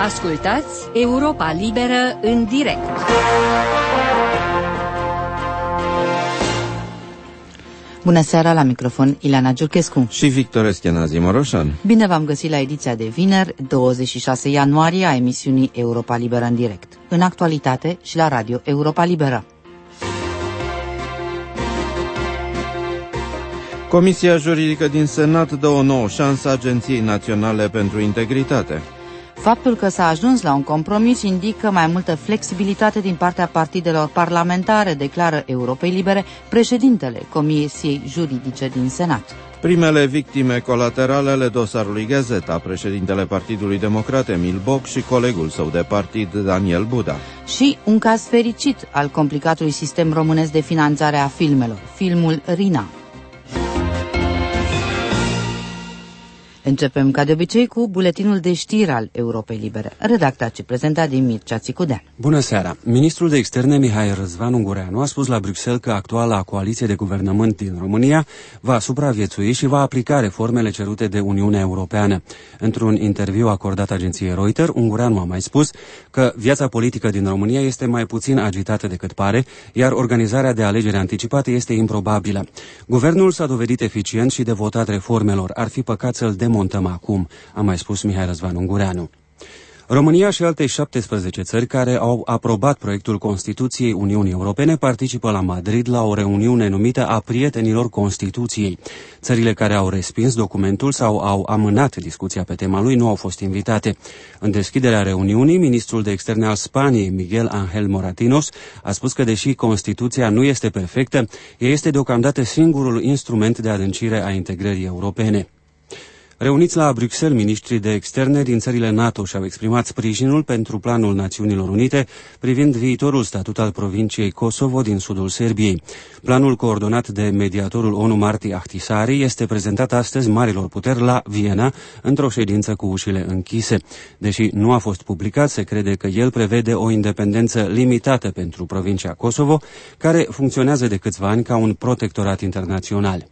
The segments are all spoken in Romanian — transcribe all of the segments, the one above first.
Ascultați Europa Liberă în direct. Bună seara, la microfon Ileana Giurchescu și Victor Eschenazi Moroșan. Bine v-am găsit la ediția de vineri, 26 ianuarie, a emisiunii Europa Liberă în direct, în actualitate și la Radio Europa Liberă. Comisia Juridică din Senat dă o nouă șansă Agenției Naționale pentru Integritate. Faptul că s-a ajuns la un compromis indică mai multă flexibilitate din partea partidelor parlamentare, declară Europei Libere președintele Comisiei Juridice din Senat. Primele victime colaterale ale dosarului Gazeta, președintele Partidului Democrat Emil Boc și colegul său de partid Daniel Buda. Și un caz fericit al complicatului sistem românesc de finanțare a filmelor, filmul Rina. Începem, ca de obicei, cu buletinul de știri al Europei Libere, redactat și prezentat de Mircea Țicudean. Bună seara! Ministrul de Externe Mihai Răzvan Ungureanu a spus la Bruxelles că actuala coaliție de guvernământ din România va supraviețui și va aplica reformele cerute de Uniunea Europeană. Într-un interviu acordat agenției Reuters, Ungureanu a mai spus că viața politică din România este mai puțin agitată decât pare, iar organizarea de alegeri anticipate este improbabilă. Guvernul s-a dovedit eficient și devotat reformelor. Ar fi păcat să-l demontăm acum, a mai spus Mihai Răzvan Ungureanu. România și alte 17 țări care au aprobat proiectul Constituției Uniunii Europene participă la Madrid la o reuniune numită a Prietenilor Constituției. Țările care au respins documentul sau au amânat discuția pe tema lui nu au fost invitate. În deschiderea reuniunii, ministrul de externe al Spaniei, Miguel Ángel Moratinos, a spus că deși Constituția nu este perfectă, ea este deocamdată singurul instrument de adâncire a integrării europene. Reuniți la Bruxelles, miniștrii de externe din țările NATO și-au exprimat sprijinul pentru planul Națiunilor Unite privind viitorul statut al provinciei Kosovo din sudul Serbiei. Planul coordonat de mediatorul ONU Marti Ahtisaari este prezentat astăzi marilor puteri la Viena într-o ședință cu ușile închise. Deși nu a fost publicat, se crede că el prevede o independență limitată pentru provincia Kosovo, care funcționează de câțiva ani ca un protectorat internațional.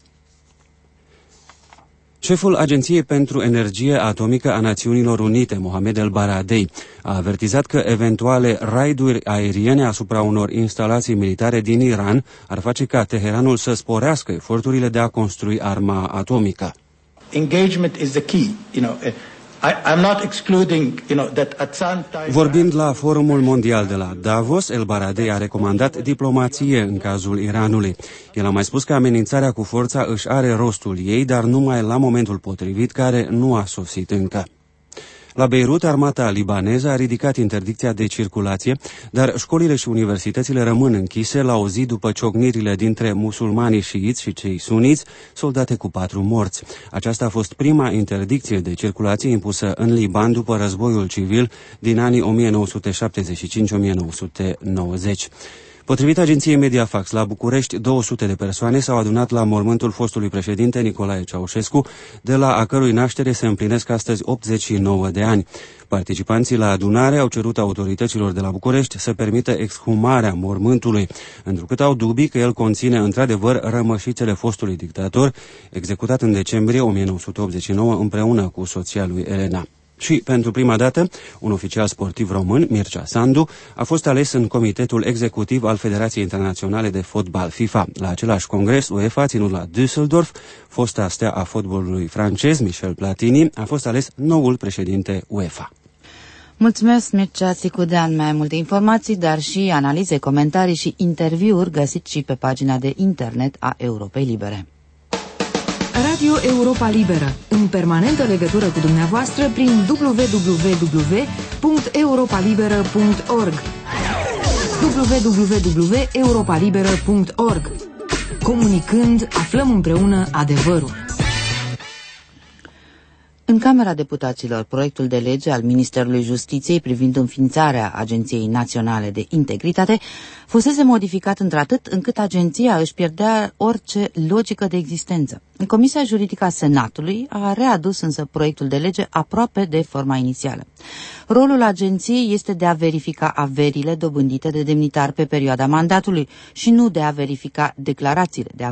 Șeful Agenției pentru Energie Atomică a Națiunilor Unite, Mohamed El Baradei, a avertizat că eventuale raiduri aeriene asupra unor instalații militare din Iran ar face ca Teheranul să sporească eforturile de a construi arma atomică. Engagement is the key, I'm not excluding, that at some time... Vorbind la Forumul Mondial de la Davos, El Baradei a recomandat diplomație în cazul Iranului. El a mai spus că amenințarea cu forța își are rostul ei, dar numai la momentul potrivit, care nu a sosit încă. La Beirut, armata libaneză a ridicat interdicția de circulație, dar școlile și universitățile rămân închise la o zi după ciocnirile dintre musulmanii șiiți și cei suniți, soldate cu 4 morți. Aceasta a fost prima interdicție de circulație impusă în Liban după războiul civil din anii 1975-1990. Potrivit agenției Mediafax, la București, 200 de persoane s-au adunat la mormântul fostului președinte Nicolae Ceaușescu, de la a cărui naștere se împlinesc astăzi 89 de ani. Participanții la adunare au cerut autorităților de la București să permită exhumarea mormântului, întrucât au dubii că el conține într-adevăr rămășițele fostului dictator, executat în decembrie 1989 împreună cu soția lui Elena. Și, pentru prima dată, un oficial sportiv român, Mircea Sandu, a fost ales în comitetul executiv al Federației Internaționale de Fotbal FIFA. La același congres UEFA, ținut la Düsseldorf, fosta stea a fotbalului francez, Michel Platini, a fost ales noul președinte UEFA. Mulțumesc, Mircea Țicudean. Mai multe informații, dar și analize, comentarii și interviuri găsiți și pe pagina de internet a Europei Libere. Radio Europa Liberă, în permanentă legătură cu dumneavoastră prin www.europalibera.org www.europalibera.org. Comunicând, aflăm împreună adevărul. În Camera Deputaților, proiectul de lege al Ministerului Justiției privind înființarea Agenției Naționale de Integritate fusese modificat într-atât încât agenția își pierdea orice logică de existență. Comisia Juridică a Senatului a readus însă proiectul de lege aproape de forma inițială. Rolul agenției este de a verifica averile dobândite de demnitari pe perioada mandatului și nu de a verifica declarațiile de avere.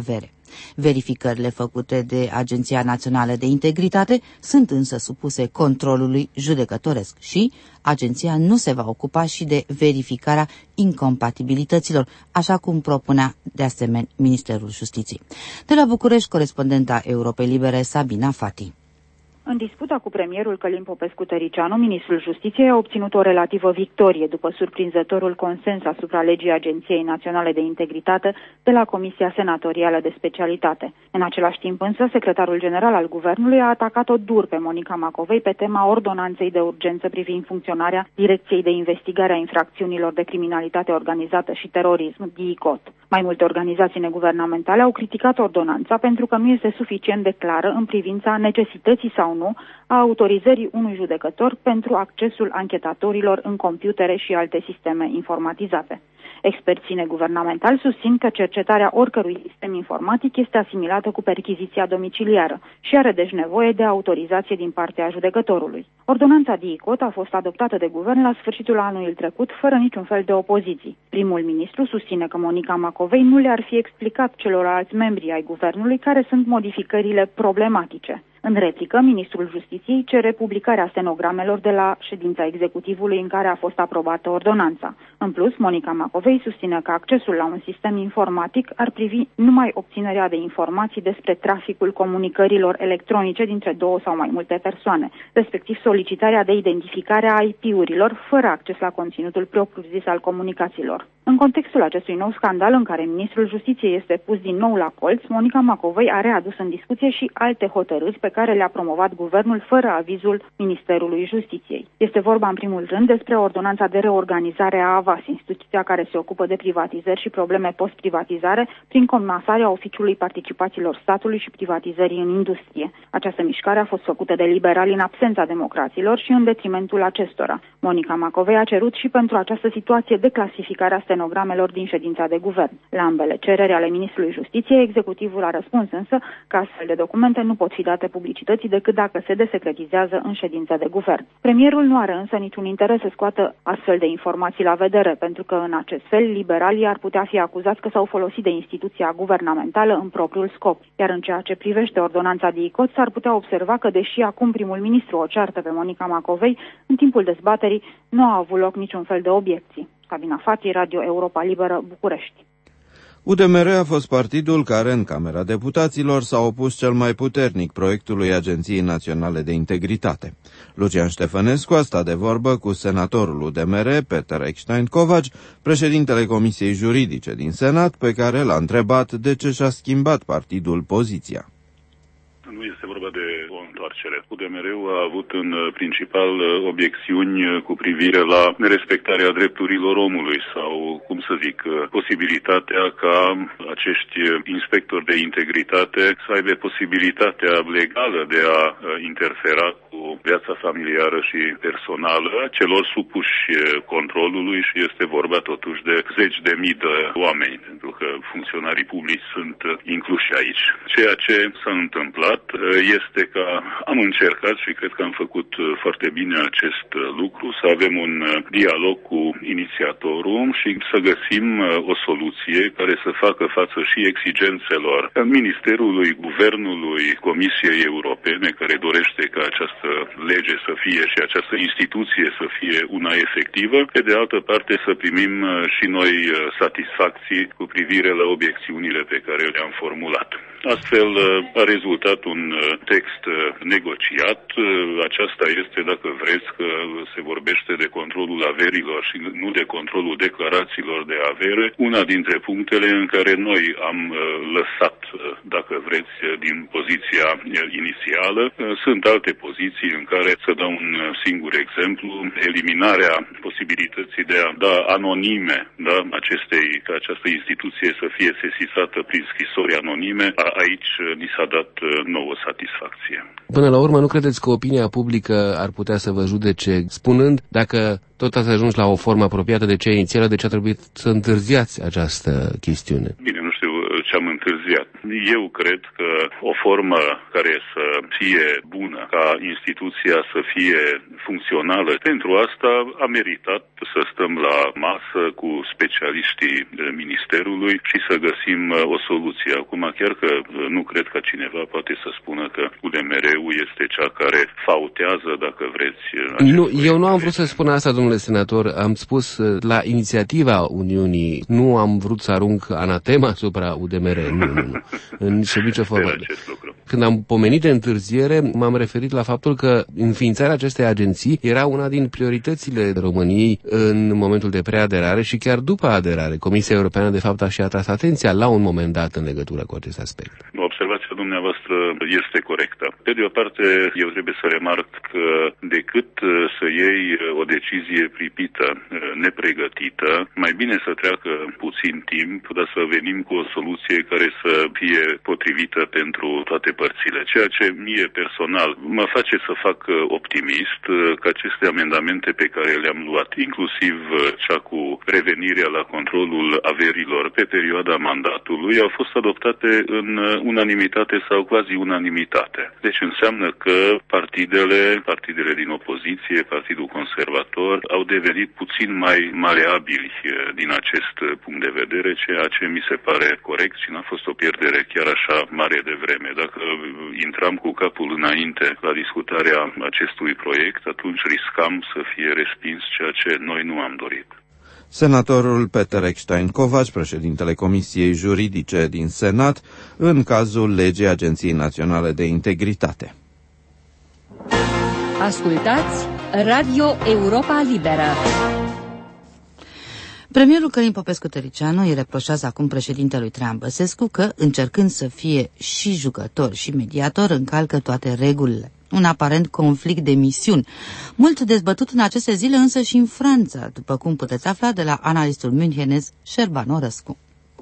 Verificările făcute de Agenția Națională de Integritate sunt însă supuse controlului judecătoresc și agenția nu se va ocupa și de verificarea incompatibilităților, așa cum propunea de asemenea Ministerul Justiției. De la București, corespondenta Europei Libere, Sabina Fati. În disputa cu premierul Călin Popescu-Tăricianu, ministrul Justiției a obținut o relativă victorie după surprinzătorul consens asupra legii Agenției Naționale de Integritate de la Comisia Senatorială de Specialitate. În același timp însă, secretarul general al Guvernului a atacat-o dur pe Monica Macovei pe tema ordonanței de urgență privind funcționarea Direcției de Investigare a Infracțiunilor de Criminalitate Organizată și Terorism, DICOT. Mai multe organizații neguvernamentale au criticat ordonanța pentru că nu este suficient de clară în privința necesității sau nu a autorizării unui judecător pentru accesul anchetatorilor în computere și alte sisteme informatizate. Experții neguvernamentali susțin că cercetarea oricărui sistem informatic este asimilată cu perchiziția domiciliară și are deci nevoie de autorizație din partea judecătorului. Ordonanța DICOT a fost adoptată de guvern la sfârșitul anului trecut, fără niciun fel de opoziții. Primul ministru susține că Monica Macovei nu le-ar fi explicat celorlalți membri ai guvernului care sunt modificările problematice. În replică, ministrul Justiției cere publicarea stenogramelor de la ședința executivului în care a fost aprobată ordonanța. În plus, Monica Macovei susține că accesul la un sistem informatic ar privi numai obținerea de informații despre traficul comunicărilor electronice dintre două sau mai multe persoane, respectiv solicitarea de identificare a IP-urilor fără acces la conținutul propriu-zis al comunicațiilor. În contextul acestui nou scandal în care ministrul Justiției este pus din nou la colț, Monica Macovei a readus în discuție și alte hotărâri pe care le-a promovat guvernul fără avizul Ministerului Justiției. Este vorba în primul rând despre ordonanța de reorganizare a AVAS, instituția care se ocupă de privatizări și probleme post-privatizare prin comasarea Oficiului Participațiilor Statului și privatizării în industrie. Această mișcare a fost făcută de liberali în absența democraților și în detrimentul acestora. Monica Macovei a cerut și pentru această situație declasificarea stenogramelor din ședința de guvern. La ambele cereri ale Ministrului Justiției, executivul a răspuns însă că astfel de documente nu pot fi date publicității decât dacă se desecretizează în ședința de guvern. Premierul nu are însă niciun interes să scoată astfel de informații la vedere, pentru că în acest fel liberalii ar putea fi acuzați că s-au folosit de instituția guvernamentală în propriul scop. Iar în ceea ce privește ordonanța DICOT, s-ar putea observa că, deși acum primul ministru o ceartă pe Monica Macovei, în timpul dezbaterii nu a avut loc niciun fel de obiecții. Sabina Fati, Radio Europa Liberă, București. UDMR a fost partidul care în Camera Deputaților s-a opus cel mai puternic proiectului Agenției Naționale de Integritate. Lucian Ștefănescu a stat de vorbă cu senatorul UDMR, Peter Eckstein-Kovacs, președintele Comisiei Juridice din Senat, pe care l-a întrebat de ce și-a schimbat partidul poziția. Nu este vorba de o întoarcere. UDMR-ul a avut în principal obiecțiuni cu privire la nerespectarea drepturilor omului sau, cum să zic, posibilitatea ca acești inspectori de integritate să aibă posibilitatea legală de a interfera cu viața familiară și personală celor supuși controlului și este vorba totuși de zeci de mii de oameni, pentru că funcționarii publici sunt incluși aici. Ceea ce s-a întâmplat este că am încercat și cred că am făcut foarte bine acest lucru, să avem un dialog cu inițiatorul și să găsim o soluție care să facă față și exigențelor Ministerului, Guvernului, Comisiei Europene, care dorește ca această lege să fie și această instituție să fie una efectivă, pe de altă parte să primim și noi satisfacții cu privire la obiecțiunile pe care le-am formulat. Astfel a rezultat un text negociat. Aceasta este, dacă vreți, că se vorbește de controlul averilor și nu de controlul declarațiilor de avere, una dintre punctele în care noi am lăsat, dacă vreți, din poziția inițială. Sunt alte poziții în care, să dau un singur exemplu, eliminarea posibilității de a da anonime, da, ca această instituție să fie sesizată prin scrisori anonime. Aici ni s-a dat nouă satisfacție. Până la urmă, nu credeți că opinia publică ar putea să vă judece spunând, dacă tot ați ajuns la o formă apropiată de cea inițială, de ce a trebuit să întârziați această chestiune? Bine, nu știu ce am întârziat. Eu cred că o formă care să fie bună, ca instituția să fie funcțională, pentru asta a meritat să stăm la masă cu specialiștii Ministerului și să găsim o soluție. Acum, chiar că nu cred că cineva poate să spună că UDMR-ul este cea care fautează, dacă vreți. Nu, eu nu am vrut să spun asta, domnule senator. Am spus la inițiativa Uniunii. Nu am vrut să arunc anatema asupra UDMR. Nu. În nicio formă. Când am pomenit de întârziere, m-am referit la faptul că înființarea acestei agenții era una din prioritățile României în momentul de preaderare și chiar după aderare. Comisia Europeană, de fapt, a și atras atenția la un moment dat în legătură cu acest aspect. Observația dumneavoastră este corectă. Pe de o parte, eu trebuie să remarc că decât să iei o decizie pripită, nepregătită, mai bine să treacă puțin timp, dar să venim cu o soluție care să fie potrivită pentru toate părțile. Ceea ce mie personal mă face să fac optimist că aceste amendamente pe care le-am luat, inclusiv cea cu revenirea la controlul averilor pe perioada mandatului, au fost adoptate în unanimitate sau quasi unanimitate. Deci înseamnă că partidele din opoziție, Partidul Conservator, au devenit puțin mai maleabili din acest punct de vedere, ceea ce mi se pare corect și n-a fost o pierdere chiar așa mare de vreme. Dacă intram cu capul înainte la discutarea acestui proiect, atunci riscam să fie respins, ceea ce noi nu am dorit. Senatorul Peter Eckstein-Kovács, președintele Comisiei Juridice din Senat, în cazul legii Agenției Naționale de Integritate. Ascultați Radio Europa Liberă. Premierul Călin Popescu-Tăricianu îi reproșează acum președintelui Traian Băsescu că, încercând să fie și jucător și mediator, încalcă toate regulile. Un aparent conflict de misiuni, mult dezbătut în aceste zile însă și în Franța, după cum puteți afla de la analistul münchenez Șerban Orăscu.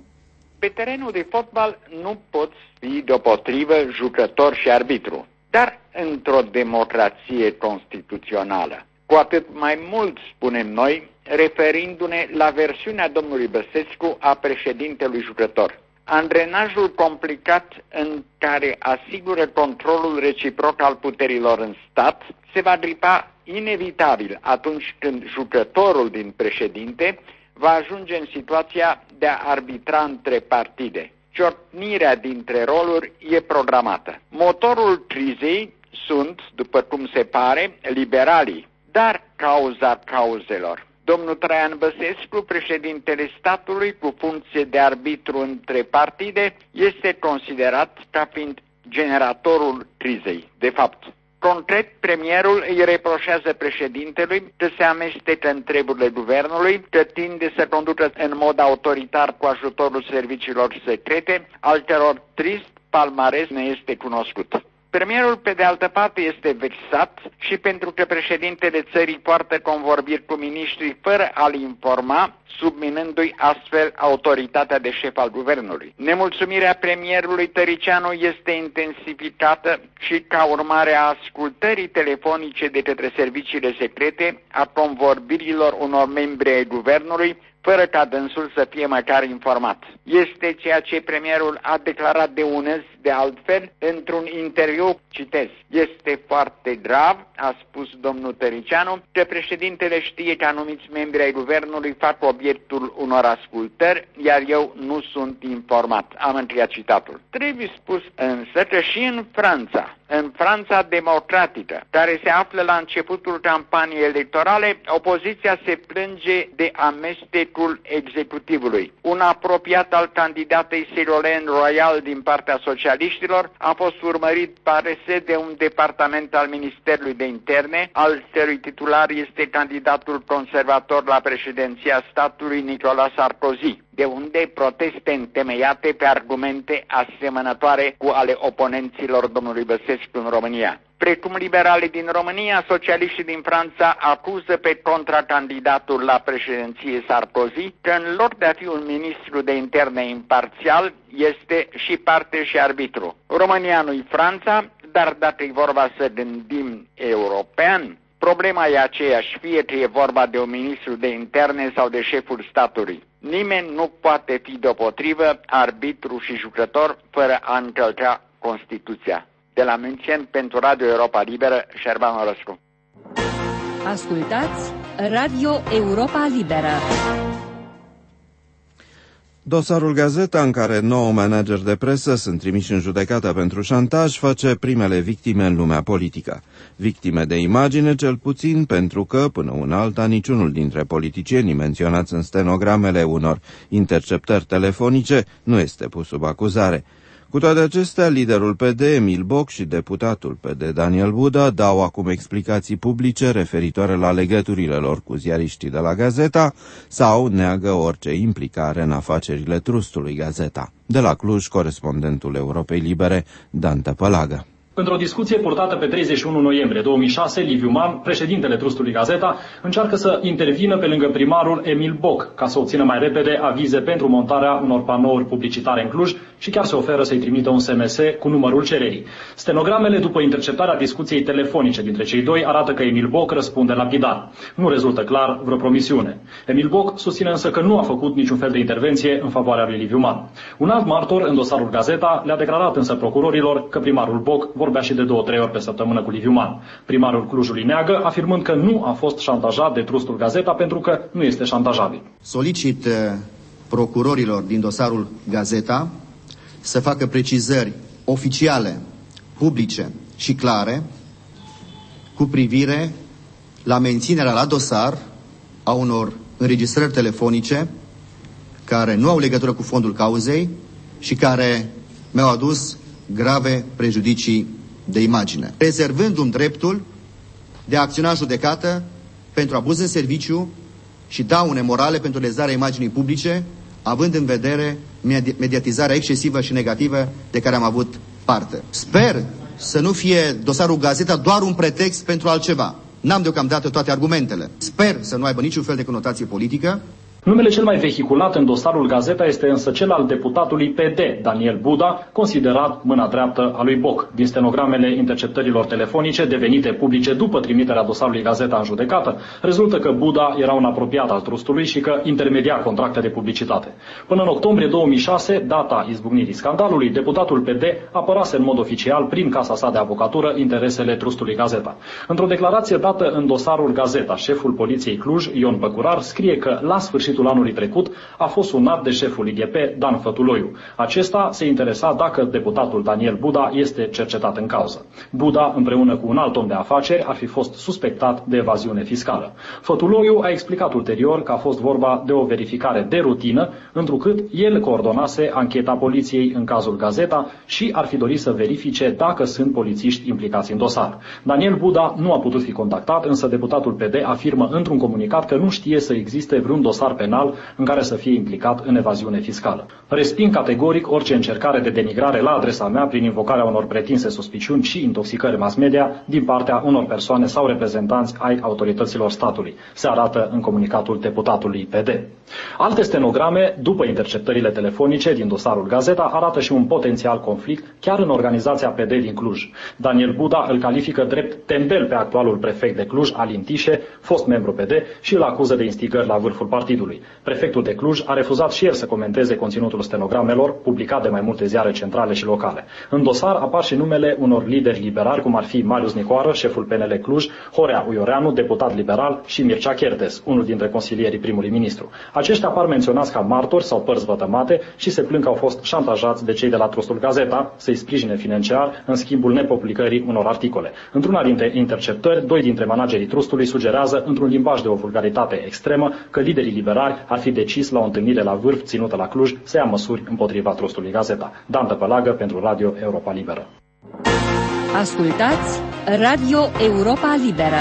Pe terenul de fotbal nu poți fi deopotrivă jucător și arbitru, dar într-o democrație constituțională. Cu atât mai mult, spunem noi, referindu-ne la versiunea domnului Băsescu a președintelui jucător. Angrenajul complicat în care asigură controlul reciproc al puterilor în stat se va gripa inevitabil atunci când jucătorul din președinte va ajunge în situația de a arbitra între partide. Ciocnirea dintre roluri e programată. Motorul crizei sunt, după cum se pare, liberalii, dar cauza cauzelor. Domnul Traian Băsescu, președintele statului cu funcție de arbitru între partide, este considerat ca fiind generatorul crizei. De fapt, concret, premierul îi reproșează președintelui că se amestecă în treburile guvernului, că tinde să conducă în mod autoritar cu ajutorul serviciilor secrete, al căror trist palmares ne este cunoscut. Premierul, pe de altă parte, este vexat și pentru că președintele țării poartă convorbiri cu miniștrii fără a-l informa, subminându-i astfel autoritatea de șef al guvernului. Nemulțumirea premierului Tăricianu este intensificată și ca urmare a ascultării telefonice de către serviciile secrete a convorbirilor unor membri ai guvernului, fără ca dânsul să fie măcar informat. Este ceea ce premierul a declarat de unăzi, de altfel, într-un interviu, citez, este foarte grav, a spus domnul Tăricianu, că președintele știe că anumiți membri ai guvernului fac obiectul unor ascultări, iar eu nu sunt informat. Am încheiat citatul. Trebuie spus însă că și în Franța democratică, care se află la începutul campaniei electorale, opoziția se plânge de amestecul executivului. Un apropiat al candidatei Ségolène Royal din partea socialiștilor a fost urmărit, pare se, de un departament al Ministerului de Interne, al cărui titular este candidatul conservator la președinția statului Nicolas Sarkozy, de unde proteste întemeiate pe argumente asemănătoare cu ale oponenților domnului Băsescu în România. Precum liberalii din România, socialiștii din Franța acuză pe contracandidatul la președinție Sarkozy că în loc de a fi un ministru de interne imparțial, este și parte și arbitru. România nu-i Franța, dar dacă e vorba să gândim european, Problema e aceeași, fie că e vorba de un ministru de interne sau de șeful statului. Nimeni nu poate fi deopotrivă arbitru și jucător fără a încălca Constituția. De la München, pentru Radio Europa Liberă, Șerban Orăscu. Ascultați Radio Europa Liberă. Dosarul Gazeta, în care 9 manageri de presă sunt trimiși în judecată pentru șantaj, face primele victime în lumea politică. Victime de imagine, cel puțin, pentru că, până una alta, niciunul dintre politicienii menționați în stenogramele unor interceptări telefonice nu este pus sub acuzare. Cu toate acestea, liderul PD, Emil Boc, și deputatul PD, Daniel Buda, dau acum explicații publice referitoare la legăturile lor cu ziariștii de la Gazeta sau neagă orice implicare în afacerile trustului Gazeta. De la Cluj, corespondentul Europei Libere, Dan Tăpălagă. Într-o discuție purtată pe 31 noiembrie 2006, Liviu Man, președintele trustului Gazeta, încearcă să intervină pe lângă primarul Emil Boc, ca să obțină mai repede avize pentru montarea unor panouri publicitare în Cluj și chiar se oferă să-i trimită un SMS cu numărul cererii. Stenogramele după interceptarea discuției telefonice dintre cei doi arată că Emil Boc răspunde lapidar. Nu rezultă clar vreo promisiune. Emil Boc susține însă că nu a făcut niciun fel de intervenție în favoarea lui Liviu Man. Un alt martor în dosarul Gazeta le-a declarat însă procurorilor că primarul Boc vorbea și de 2-3 ori pe săptămână cu Liviu Man. Primarul Clujului neagă, afirmând că nu a fost șantajat de trustul Gazeta pentru că nu este șantajabil. Solicit procurorilor din dosarul Gazeta să facă precizări oficiale, publice și clare cu privire la menținerea la dosar a unor înregistrări telefonice care nu au legătură cu fondul cauzei și care mi-au adus grave prejudicii de imagine, rezervându-mi dreptul de a acționa în judecată pentru abuz în serviciu și daune morale pentru lezarea imaginii publice, având în vedere mediatizarea excesivă și negativă de care am avut parte. Sper să nu fie dosarul Gazeta doar un pretext pentru altceva. N-am deocamdată toate argumentele. Sper să nu aibă niciun fel de conotație politică. Numele cel mai vehiculat în dosarul Gazeta este însă cel al deputatului PD, Daniel Buda, considerat mâna dreaptă a lui Boc. Din stenogramele interceptărilor telefonice devenite publice după trimiterea dosarului Gazeta în judecată, rezultă că Buda era un apropiat al trustului și că intermedia contracte de publicitate. Până în octombrie 2006, data izbucnirii scandalului, deputatul PD apărase în mod oficial, prin casa sa de avocatură, interesele trustului Gazeta. Într-o declarație dată în dosarul Gazeta, șeful poliției Cluj, Ion Păcurar, scrie că la sfârșitul anului trecut a fost sunat de șeful IGP, Dan Fătuloiu. Acesta se interesa dacă deputatul Daniel Buda este cercetat în cauză. Buda, împreună cu un alt om de afaceri, ar fi fost suspectat de evaziune fiscală. Fătuloiu a explicat ulterior că a fost vorba de o verificare de rutină, întrucât el coordonase ancheta poliției în cazul Gazeta și ar fi dorit să verifice dacă sunt polițiști implicați în dosar. Daniel Buda nu a putut fi contactat, însă deputatul PD afirmă într-un comunicat că nu știe să existe vreun dosar penal în care să fie implicat în evaziune fiscală. Resping categoric orice încercare de denigrare la adresa mea prin invocarea unor pretinse suspiciuni și intoxicări mass media din partea unor persoane sau reprezentanți ai autorităților statului, se arată în comunicatul deputatului PD. Alte stenograme, după interceptările telefonice din dosarul Gazeta, arată și un potențial conflict chiar în organizația PD din Cluj. Daniel Buda îl califică drept tembel pe actualul prefect de Cluj, Alin Tișe, fost membru PD, și îl acuză de instigări la vârful partidului. Prefectul de Cluj a refuzat și el să comenteze conținutul stenogramelor, publicat de mai multe ziare centrale și locale. În dosar apar și numele unor lideri liberali, cum ar fi Marius Nicoară, șeful PNL Cluj, Horea Uioreanu, deputat liberal, și Mircea Chertes, unul dintre consilierii primului ministru. Aceștia apar menționați ca martori sau părți vătămate și se plâng că au fost șantajați de cei de la trustul Gazeta să-i sprijine financiar în schimbul nepublicării unor articole. Într-una dintre interceptări, 2 dintre managerii trustului sugerează, într-un limbaj de o vulgaritate extremă, că liderii liberali ar fi decis la o întâlnire la vârf ținută la Cluj să ia măsuri împotriva trustului Gazeta. Dan Tăpălagă pentru Radio Europa Liberă. Ascultați Radio Europa Liberă.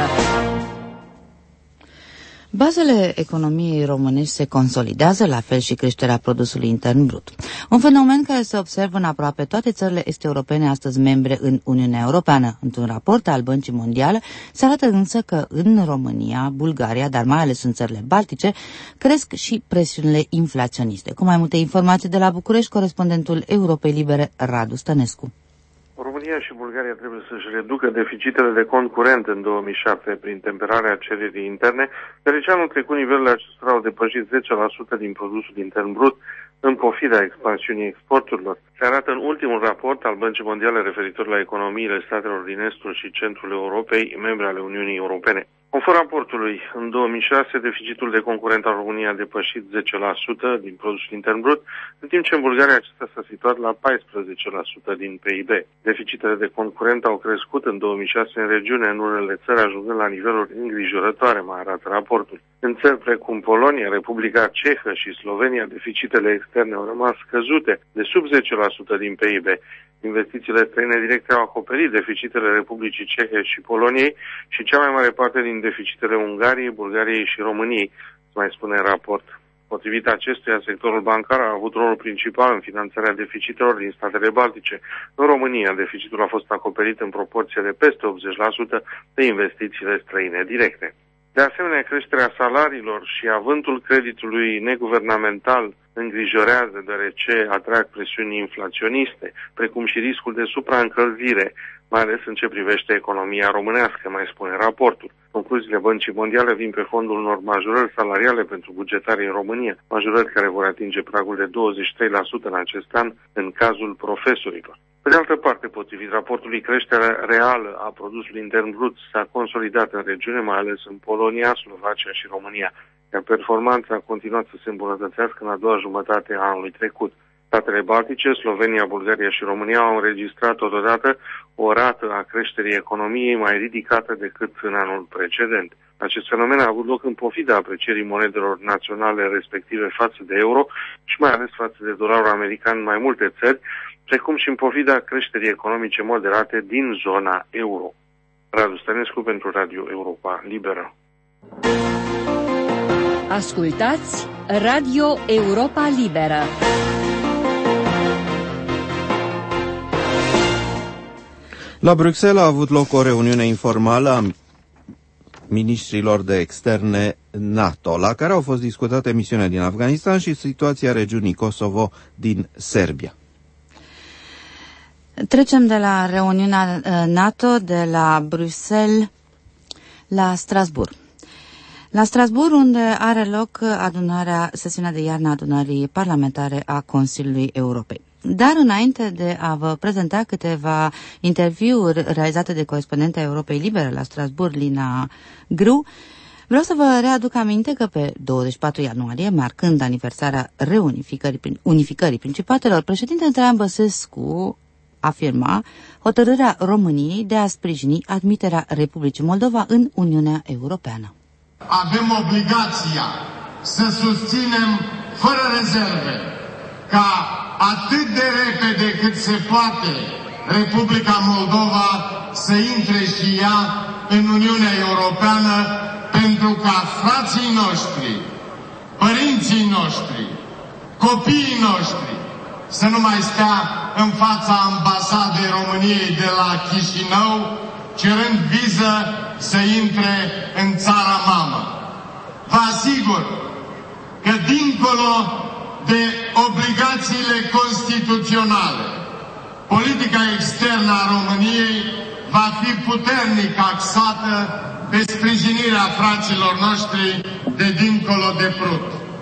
Bazele economiei românești se consolidează, la fel și creșterea produsului intern brut. Un fenomen care se observă în aproape toate țările est-europene astăzi membre în Uniunea Europeană. Într-un raport al Băncii Mondiale se arată însă că în România, Bulgaria, dar mai ales în țările baltice, cresc și presiunile inflaționiste. Cu mai multe informații de la București, corespondentul Europei Libere, Radu Stănescu. România și Bulgaria trebuie să-și reducă deficitele de cont curent în 2007 prin temperarea cererii interne, deoarece anul trecut nivelurile acestora au depășit 10% din produsul intern brut, în pofida expansiunii exporturilor. Se arată în ultimul raport al Băncii Mondiale referitor la economiile statelor din estul și centrul Europei, membre ale Uniunii Europene. Conform raportului, în 2006, deficitul de concurent al României a depășit 10% din produsul intern brut, în timp ce în Bulgaria acesta s-a situat la 14% din PIB. Deficitele de concurent au crescut în 2006 în regiune, în unele țări ajungând la niveluri îngrijorătoare, mai arată raportul. În țări precum Polonia, Republica Cehă și Slovenia, deficitele externe au rămas scăzute de sub 10% din PIB. Investițiile străine directe au acoperit deficitele Republicii Cehe și Poloniei și cea mai mare parte din deficitele Ungariei, Bulgariei și României, se mai spune în raport. Potrivit acestuia, sectorul bancar a avut rolul principal în finanțarea deficitelor din statele baltice. În România, deficitul a fost acoperit în proporție de peste 80% de investițiile străine directe. De asemenea, creșterea salariilor și avântul creditului neguvernamental îngrijorează, deoarece atrag presiuni inflaționiste, precum și riscul de supraîncălzire, mai ales în ce privește economia românească, mai spune raportul. Concluziile Băncii Mondiale vin pe fondul unor majorări salariale pentru bugetarii în România, majorări care vor atinge pragul de 23% în acest an în cazul profesorilor. Pe de altă parte, potrivit raportului, creșterea reală a produsului intern brut s-a consolidat în regiune, mai ales în Polonia, Slovacia și România, iar performanța a continuat să se îmbunătățească în a doua jumătate a anului trecut. Statele Baltice, Slovenia, Bulgaria și România au înregistrat totodată o rată a creșterii economiei mai ridicată decât în anul precedent. Acest fenomen a avut loc în pofida aprecierii monedelor naționale respective față de euro și mai ales față de dolarul american în mai multe țări, precum și în pofida creșterii economice moderate din zona euro. Radu Stănescu pentru Radio Europa Liberă. Ascultați Radio Europa Liberă. La Bruxelles a avut loc o reuniune informală a ministrilor de externe NATO, la care au fost discutate misiunea din Afganistan și situația regiunii Kosovo din Serbia. Trecem de la reuniunea NATO de la Bruxelles la Strasbourg. La Strasbourg, unde are loc sesiunea de iarnă a adunării parlamentare a Consiliului Europei. Dar înainte de a vă prezenta câteva interviuri realizate de corespondenta Europei Libere la Strasbourg, Lina Gru, vreau să vă readuc aminte că pe 24 ianuarie, marcând aniversarea unificării Principatelor, președintele Traian Băsescu afirma hotărârea României de a sprijini admiterea Republicii Moldova în Uniunea Europeană. Avem obligația să susținem fără rezerve ca atât de repede cât se poate Republica Moldova să intre și ea în Uniunea Europeană, pentru ca frații noștri, părinții noștri, copiii noștri să nu mai stea în fața ambasadei României de la Chișinău cerând viză să intre în țara mamă. Vă asigur că dincolo de obligațiile constituționale, politica externă a României va fi puternic axată pe sprijinirea fraților noștri de dincolo de Prut.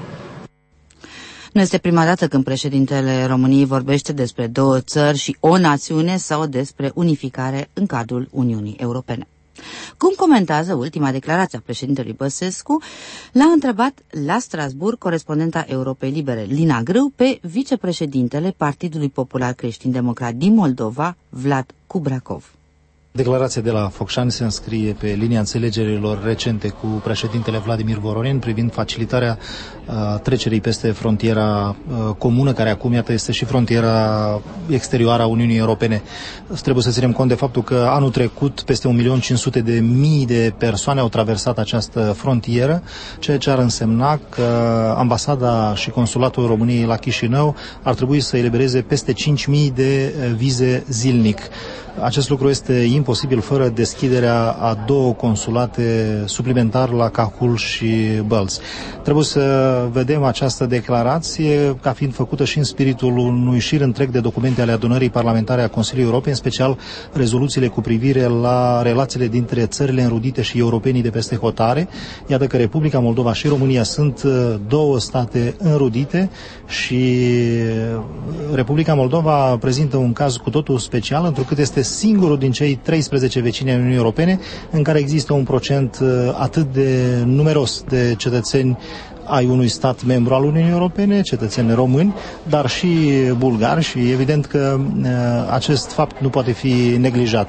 Nu este prima dată când președintele României vorbește despre două țări și o națiune sau despre unificare în cadrul Uniunii Europene. Cum comentează ultima declarație a președintelui Băsescu, l-a întrebat la Strasbourg corespondenta Europei Libere, Lina Grâu, pe vicepreședintele Partidului Popular Creștin-Democrat din Moldova, Vlad Kubrakov. Declarația de la Focșani se înscrie pe linia înțelegerilor recente cu președintele Vladimir Voronin privind facilitarea trecerii peste frontiera comună, care acum, iată, este și frontiera exterioară a Uniunii Europene. Trebuie să ținem cont de faptul că anul trecut peste 1.500.000 de persoane au traversat această frontieră, ceea ce ar însemna că ambasada și consulatul României la Chișinău ar trebui să elibereze peste 5.000 de vize zilnic. Acest lucru este imposibil fără deschiderea a 2 consulate suplimentar la Cahul și Bălți. Trebuie să vedem această declarație ca fiind făcută și în spiritul unui șir întreg de documente ale adunării parlamentare a Consiliului Europei, în special rezoluțiile cu privire la relațiile dintre țările înrudite și europenii de peste hotare. Iată că Republica Moldova și România sunt 2 state înrudite și Republica Moldova prezintă un caz cu totul special, întrucât este singurul din cei 13 vecini ai Uniunii Europene în care există un procent atât de numeros de cetățeni ai unui stat membru al Uniunii Europene, cetățeni români, dar și bulgari și evident că acest fapt nu poate fi neglijat.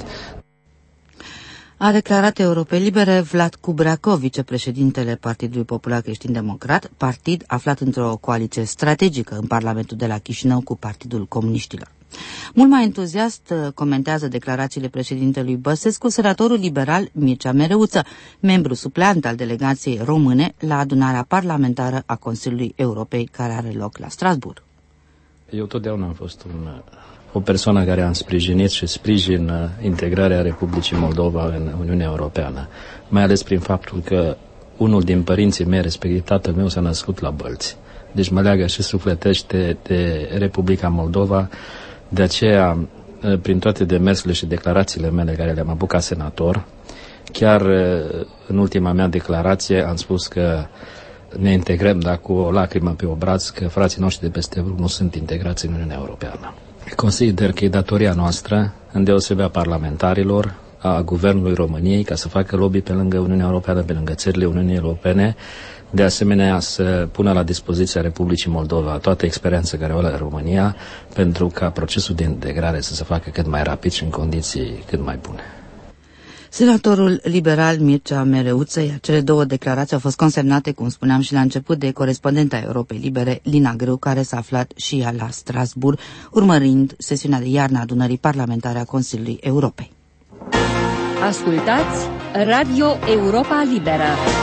A declarat Europei Libere Vlad Cubraco, vicepreședintele Partidului Popular Creștin-Democrat, partid aflat într-o coaliție strategică în Parlamentul de la Chișinău cu Partidul Comuniștilor. Mult mai entuziast comentează declarațiile președintelui Băsescu senatorul liberal Mircea Mereuță, membru supleant al delegației române la adunarea parlamentară a Consiliului Europei care are loc la Strasbourg. Eu totdeauna am fost o persoană care am sprijinit și sprijin integrarea Republicii Moldova în Uniunea Europeană, mai ales prin faptul că unul din părinții mei, respectiv tatăl meu, s-a născut la Bălți. Deci mă leagă și sufletește de Republica Moldova. De aceea, prin toate demersurile și declarațiile mele care le-am avut ca senator, chiar în ultima mea declarație am spus că ne integrăm, dar cu o lacrimă pe obraz, că frații noștri de peste Evrul nu sunt integrați în Uniunea Europeană. Consider că e datoria noastră, îndeosebea parlamentarilor, a Guvernului României, ca să facă lobby pe lângă Uniunea Europeană, pe lângă țările Uniunii Europene, de asemenea să pună la dispoziția Republicii Moldova toată experiența care o are România, pentru ca procesul de integrare să se facă cât mai rapid și în condiții cât mai bune. Senatorul liberal Mircea Mereuță, iar cele 2 declarații au fost consemnate, cum spuneam și la început, de corespondenta Europei Libere, Lina Grâu, care s-a aflat și ea la Strasbourg, urmărind sesiunea de iarnă a adunării parlamentare a Consiliului Europei. Ascultați Radio Europa Liberă.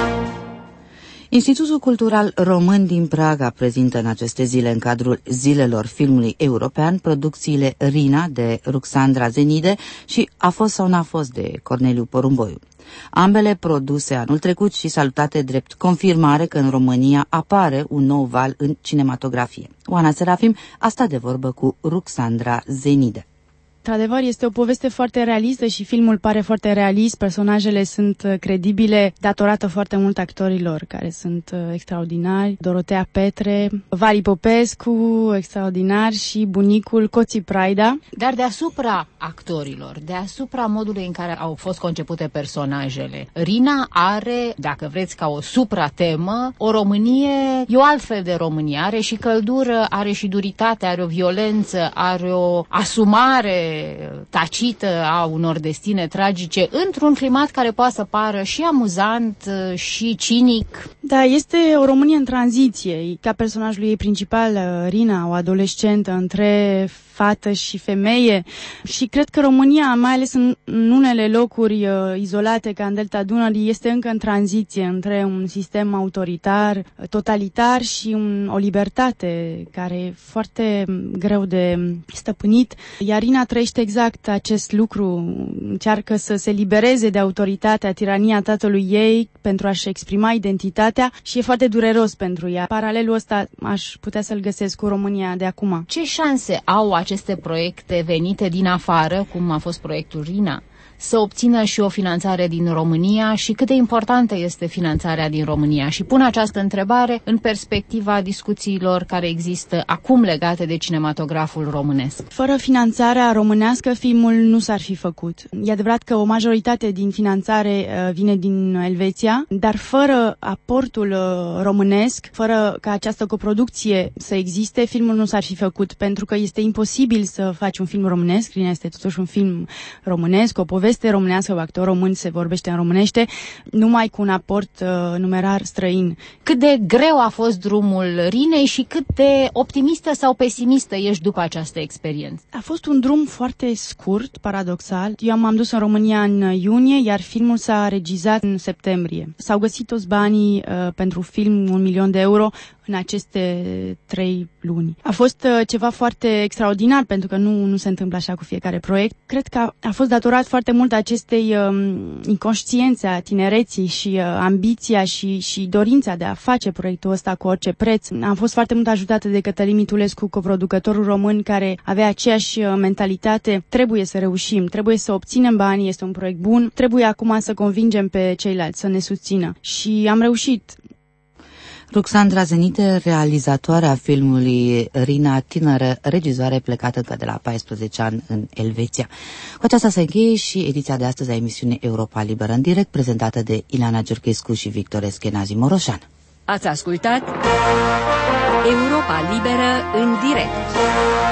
Institutul Cultural Român din Praga prezintă în aceste zile, în cadrul Zilelor Filmului European, producțiile Rina de Ruxandra Zenide și A fost sau n-a fost de Corneliu Porumboiu. Ambele produse anul trecut și salutate drept confirmare că în România apare un nou val în cinematografie. Oana Serafim a stat de vorbă cu Ruxandra Zenide. Într-adevăr, este o poveste foarte realistă și filmul pare foarte realist, personajele sunt credibile datorată foarte mult actorilor care sunt extraordinari. Dorotea Petre, Vali Popescu, extraordinar, și bunicul Coții Praida. Dar deasupra actorilor, deasupra modului în care au fost concepute personajele, Rina are, dacă vreți, ca o supratemă, o Românie, e o altfel de Românie, are și căldură, are și duritate, are o violență, are o asumare tacită a unor destine tragice, într-un climat care poate să pară și amuzant și cinic. Da, este o Românie în tranziție. Ca personajul ei principal, Rina, o adolescentă între fată și femeie, și cred că România, mai ales în unele locuri izolate ca în Delta Dunării, este încă în tranziție între un sistem autoritar, totalitar și o libertate care e foarte greu de stăpânit. Iar Rina trăiește exact acest lucru, încearcă să se libereze de autoritatea, tirania tatălui ei pentru a-și exprima identitatea și e foarte dureros pentru ea. Paralelul ăsta aș putea să-l găsesc cu România de acum. Ce șanse au aceste proiecte venite din afară, cum a fost proiectul Rina, să obțină și o finanțare din România și cât de importantă este finanțarea din România? Și pun această întrebare în perspectiva discuțiilor care există acum legate de cinematograful românesc. Fără finanțarea românească, filmul nu s-ar fi făcut. E adevărat că o majoritate din finanțare vine din Elveția, dar fără aportul românesc, fără ca această coproducție să existe, filmul nu s-ar fi făcut, pentru că este imposibil să faci un film românesc. Rina este totuși un film românesc, o poveste românească, cu actor român, se vorbește în românește, numai cu un aport numerar străin. Cât de greu a fost drumul Rinei și cât de optimistă sau pesimistă ești după această experiență? A fost un drum foarte scurt, paradoxal. Eu m-am dus în România în iunie, iar filmul s-a regizat în septembrie. S-au găsit toți banii pentru film, 1 milion de euro, în aceste 3 luni. A fost ceva foarte extraordinar, pentru că nu se întâmplă așa cu fiecare proiect. Cred că a fost datorat foarte mult acestei inconștiențe a tinereții și ambiția și dorința de a face proiectul ăsta cu orice preț. Am fost foarte mult ajutată de Cătălin Mitulescu, coproducătorul român, care avea aceeași mentalitate. Trebuie să reușim, trebuie să obținem bani, este un proiect bun, trebuie acum să convingem pe ceilalți să ne susțină. Și am reușit. Ruxandra Zenite, realizatoarea filmului Rina, tânără regizoare plecată încă de la 14 ani în Elveția. Cu aceasta se încheie și ediția de astăzi a emisiunii Europa Liberă în direct, prezentată de Ileana Giurchescu și Victor Eschenazi Moroșan. Ați ascultat Europa Liberă în direct.